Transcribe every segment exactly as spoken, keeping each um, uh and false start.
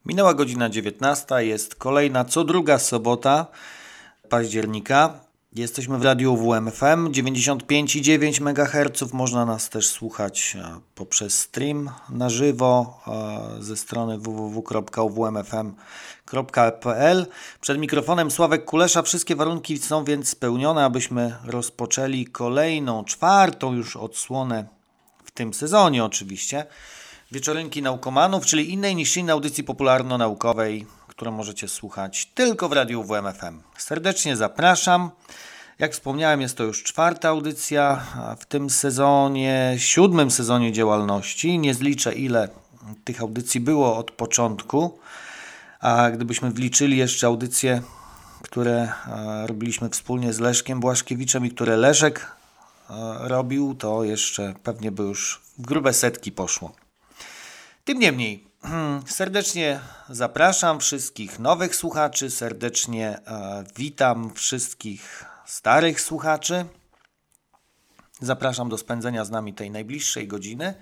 Minęła godzina dziewiętnasta, jest kolejna co druga sobota października. Jesteśmy w radiu W M F M dziewięćdziesiąt pięć i dziewięć megaherców. Można nas też słuchać poprzez stream na żywo ze strony w w w kropka u w m f m kropka p l. Przed mikrofonem Sławek Kulesza. Wszystkie warunki są więc spełnione, abyśmy rozpoczęli kolejną, czwartą już odsłonę w tym sezonie oczywiście. Wieczorynki Naukomanów, czyli innej niż innej audycji popularno-naukowej, którą możecie słuchać tylko w radiu W M F M. Serdecznie zapraszam. Jak wspomniałem, jest to już czwarta audycja w tym sezonie, siódmym sezonie działalności. Nie zliczę, ile tych audycji było od początku, a gdybyśmy wliczyli jeszcze audycje, które robiliśmy wspólnie z Leszkiem Błaszkiewiczem i które Leszek robił, to jeszcze pewnie by już w grube setki poszło. Tym niemniej, serdecznie zapraszam wszystkich nowych słuchaczy, serdecznie e, witam wszystkich starych słuchaczy. Zapraszam do spędzenia z nami tej najbliższej godziny e,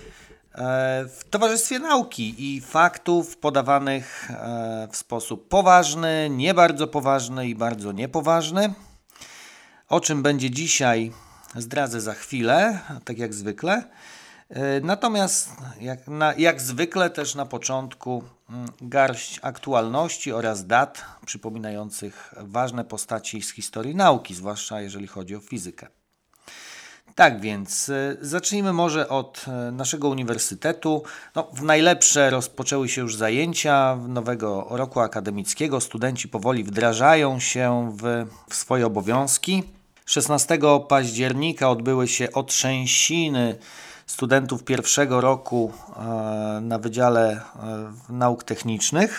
w towarzystwie nauki i faktów podawanych e, w sposób poważny, nie bardzo poważny i bardzo niepoważny. O czym będzie dzisiaj, zdradzę za chwilę, tak jak zwykle. Natomiast jak, na, jak zwykle też na początku garść aktualności oraz dat przypominających ważne postaci z historii nauki, zwłaszcza jeżeli chodzi o fizykę. Tak więc zacznijmy może od naszego uniwersytetu. No, w najlepsze rozpoczęły się już zajęcia nowego roku akademickiego. Studenci powoli wdrażają się w, w swoje obowiązki. szesnastego października odbyły się otrzęsiny studentów pierwszego roku na Wydziale Nauk Technicznych.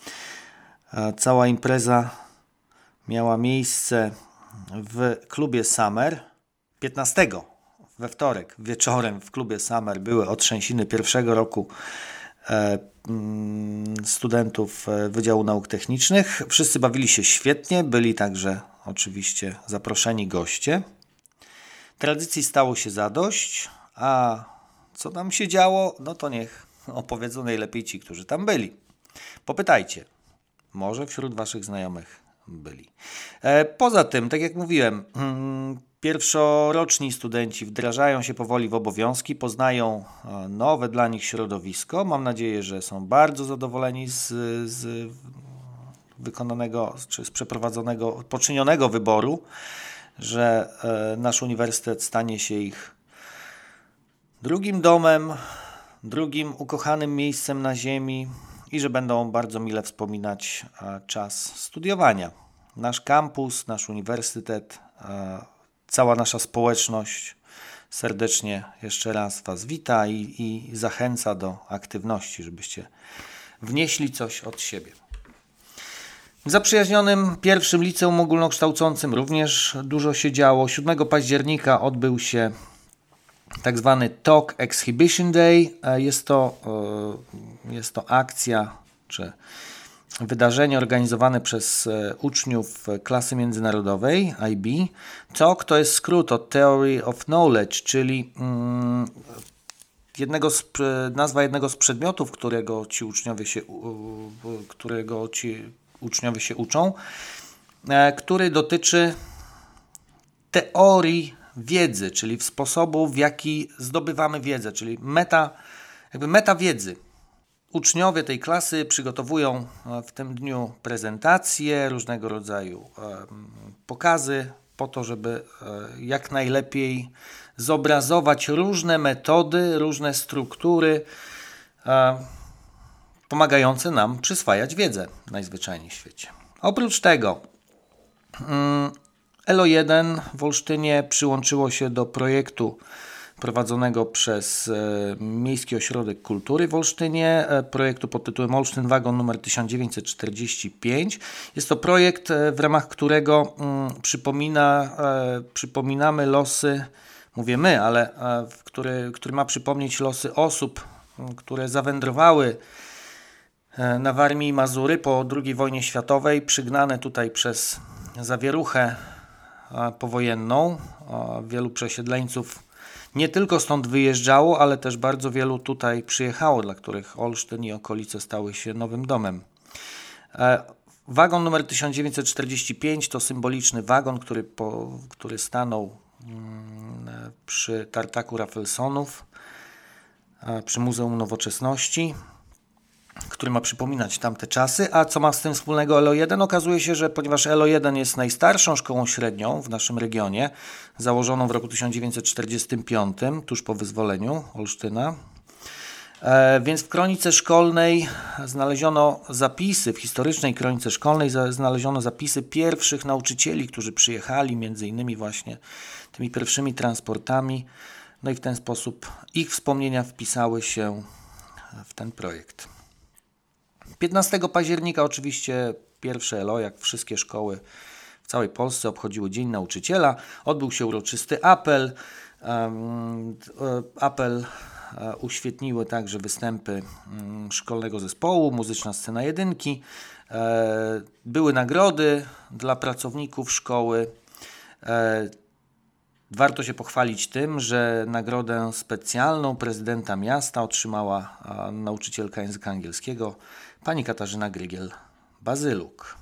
Cała impreza miała miejsce w klubie Summer. piętnastego we wtorek wieczorem w klubie Summer były otrzęsiny pierwszego roku studentów Wydziału Nauk Technicznych. Wszyscy bawili się świetnie, byli także oczywiście zaproszeni goście. Tradycji stało się zadość. A co tam się działo, no to niech opowiedzą najlepiej ci, którzy tam byli. Popytajcie, może wśród waszych znajomych byli. E, poza tym, tak jak mówiłem, hmm, pierwszoroczni studenci wdrażają się powoli w obowiązki, poznają nowe dla nich środowisko. Mam nadzieję, że są bardzo zadowoleni z, z wykonanego, czy z przeprowadzonego, poczynionego wyboru, że e, nasz uniwersytet stanie się ich drugim domem, drugim ukochanym miejscem na ziemi i że będą bardzo mile wspominać czas studiowania. Nasz kampus, nasz uniwersytet, cała nasza społeczność serdecznie jeszcze raz was wita i, i zachęca do aktywności, żebyście wnieśli coś od siebie. W zaprzyjaźnionym pierwszym liceum ogólnokształcącym również dużo się działo. siódmego października odbył się tak zwany Talk Exhibition Day. Jest to, jest to akcja czy wydarzenie organizowane przez uczniów klasy międzynarodowej I B. Talk to jest skrót od Theory of Knowledge, czyli jednego z, nazwa jednego z przedmiotów, którego ci uczniowie się, którego ci uczniowie się uczą, który dotyczy teorii wiedzy, czyli w sposobu, w jaki zdobywamy wiedzę, czyli meta, jakby meta wiedzy. Uczniowie tej klasy przygotowują w tym dniu prezentacje, różnego rodzaju pokazy po to, żeby jak najlepiej zobrazować różne metody, różne struktury pomagające nam przyswajać wiedzę najzwyczajniej w świecie. Oprócz tego L O jeden w Olsztynie przyłączyło się do projektu prowadzonego przez Miejski Ośrodek Kultury w Olsztynie, projektu pod tytułem Olsztyn Wagon numer tysiąc dziewięćset czterdzieści pięć. Jest to projekt, w ramach którego mm, przypomina, e, przypominamy losy, mówię my, ale e, który, który ma przypomnieć losy osób, które zawędrowały e, na Warmii i Mazury po drugiej wojnie światowej, przygnane tutaj przez zawieruchę powojenną. Wielu przesiedleńców Nie tylko stąd wyjeżdżało, ale też bardzo wielu tutaj przyjechało, dla których Olsztyn i okolice stały się nowym domem. Wagon numer tysiąc dziewięćset czterdzieści pięć to symboliczny wagon, który, po, który stanął przy tartaku Raffelsonów, przy Muzeum Nowoczesności, który ma przypominać tamte czasy. A co ma z tym wspólnego L O jeden? Okazuje się, że ponieważ L O jeden jest najstarszą szkołą średnią w naszym regionie, założoną w roku tysiąc dziewięćset czterdziestym piątym, tuż po wyzwoleniu Olsztyna, e, więc w kronice szkolnej znaleziono zapisy, w historycznej kronice szkolnej znaleziono zapisy pierwszych nauczycieli, którzy przyjechali między innymi właśnie tymi pierwszymi transportami, no i w ten sposób ich wspomnienia wpisały się w ten projekt. piętnastego października oczywiście pierwsze L O, jak wszystkie szkoły w całej Polsce, obchodziły Dzień Nauczyciela. Odbył się uroczysty apel. Um, apel uświetniły także występy um, szkolnego zespołu, muzyczna scena jedynki. E, były nagrody dla pracowników szkoły. E, Warto się pochwalić tym, że nagrodę specjalną prezydenta miasta otrzymała a, nauczycielka języka angielskiego pani Katarzyna Grygiel-Bazyluk.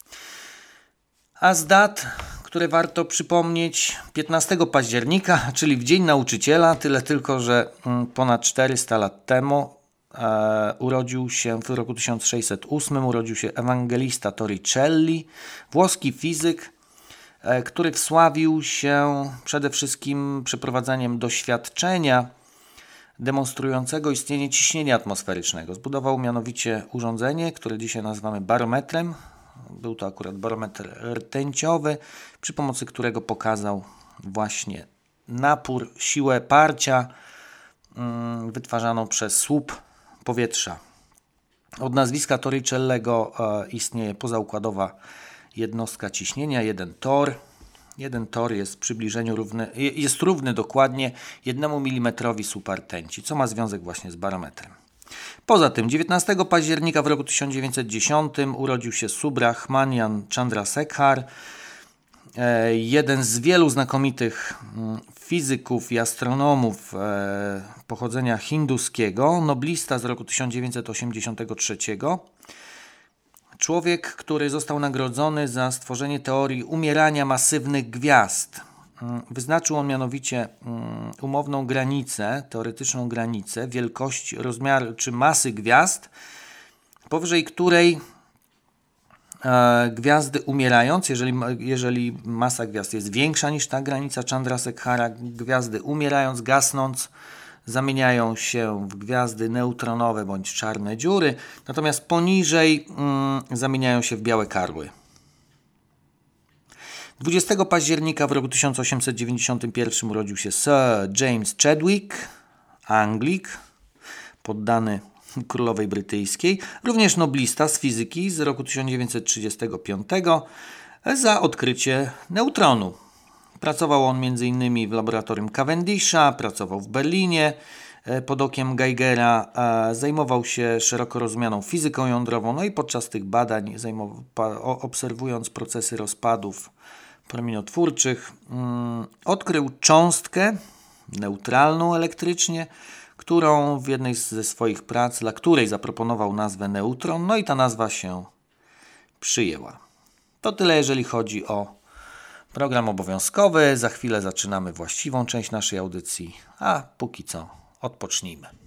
A z dat, które warto przypomnieć, piętnastego października, czyli w Dzień Nauczyciela, tyle tylko, że mm, ponad czterysta lat temu e, urodził się, w roku tysiąc sześćset ósmym urodził się Evangelista Torricelli, włoski fizyk, który wsławił się przede wszystkim przeprowadzaniem doświadczenia demonstrującego istnienie ciśnienia atmosferycznego. Zbudował mianowicie urządzenie, które dzisiaj nazywamy barometrem. Był to akurat barometr rtęciowy, przy pomocy którego pokazał właśnie napór, siłę parcia wytwarzaną przez słup powietrza. Od nazwiska Torricellego istnieje pozaukładowa jednostka ciśnienia, jeden tor. Jeden tor jest w przybliżeniu równy, jest równy dokładnie jednemu milimetrowi słupa rtęci, co ma związek właśnie z barometrem. Poza tym dziewiętnastego października w roku tysiąc dziewięćset dziesiątym urodził się Subrahmanian Chandrasekhar, jeden z wielu znakomitych fizyków i astronomów pochodzenia hinduskiego, noblista z roku tysiąc dziewięćset osiemdziesiątego trzeciego. Człowiek, który został nagrodzony za stworzenie teorii umierania masywnych gwiazd. Wyznaczył on mianowicie umowną granicę, teoretyczną granicę wielkości, rozmiaru czy masy gwiazd, powyżej której e, gwiazdy umierając, jeżeli, jeżeli masa gwiazd jest większa niż ta granica Chandrasekhara, gwiazdy umierając, gasnąc, zamieniają się w gwiazdy neutronowe bądź czarne dziury, natomiast poniżej mm, zamieniają się w białe karły. dwudziestego października w roku tysiąc osiemset dziewięćdziesiątym pierwszym urodził się Sir James Chadwick, Anglik, poddany królowej brytyjskiej, również noblista z fizyki z roku tysiąc dziewięćset trzydziestego piątego za odkrycie neutronu. Pracował on między innymi w laboratorium Cavendisha, pracował w Berlinie pod okiem Geigera, zajmował się szeroko rozumianą fizyką jądrową, no i podczas tych badań, obserwując procesy rozpadów promieniotwórczych, odkrył cząstkę neutralną elektrycznie, którą w jednej ze swoich prac, dla której zaproponował nazwę neutron, no i ta nazwa się przyjęła. To tyle, jeżeli chodzi o program obowiązkowy. Za chwilę zaczynamy właściwą część naszej audycji, a póki co odpocznijmy.